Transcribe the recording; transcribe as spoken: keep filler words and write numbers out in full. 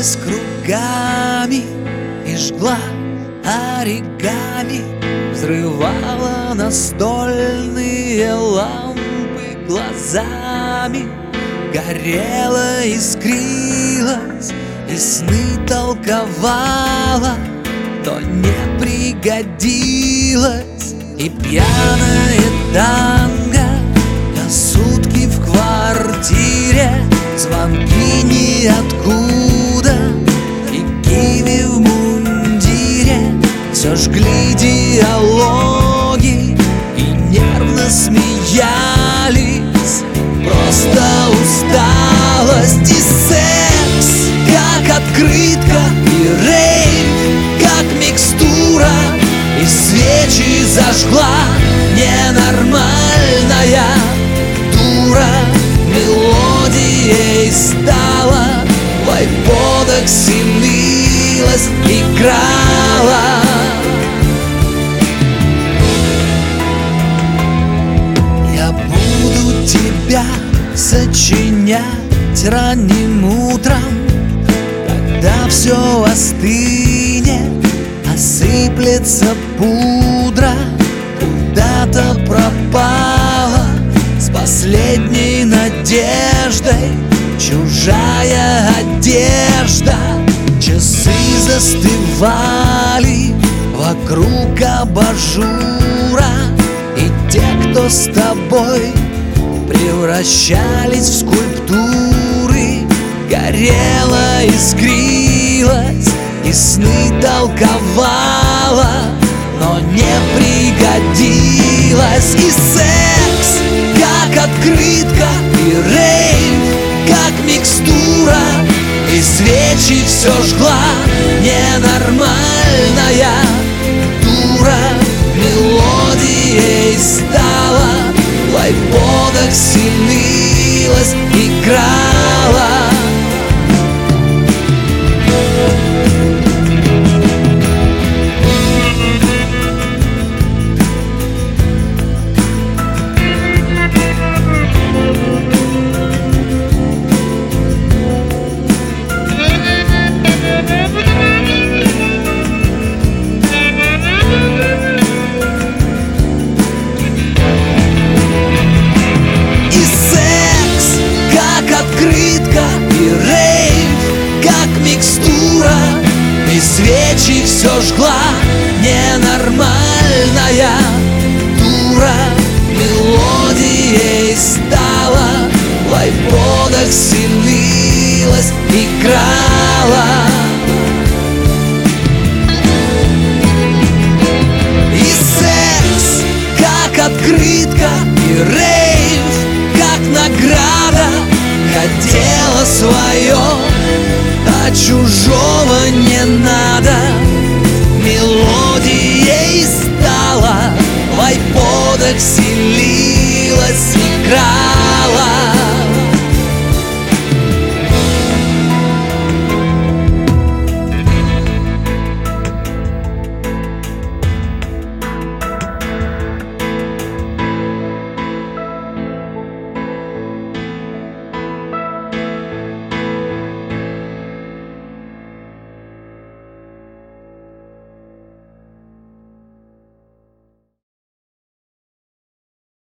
вертелась кругами и жгла оригами, взрывала настольные лампы глазами, горела, искрилась и сны толковала, но не пригодилась. И пьяное танго на сутки в квартире, звонки ниоткуда и киви в мундире все жгли диалоги и нервно смеялись. Просто усталость и секс, как открытка и рейв, как микстура, и свечи зажгла ненормальная дура. Мелодией стала, в айподах селилась, играла. Я буду тебя сочинять ранним утром, когда все остынет, осыплется пудра, куда-то пропала с последней надеждой чужая одежда. Часы застывали вокруг абажура, и те, кто с тобой, превращались в скульптуры. Горела, искрилась и сны толковала, но не пригодилась. И секс, как открытка и рейв, как микстура, и свечи все жгла ненормальная дура. Мелодией стала, в айподах селилась, играла. И свечи все жгла ненормальная дура. Мелодией стала, в айподах селилась, играла. И секс, как открытка и рейв, как награда, хотела свое, а чужое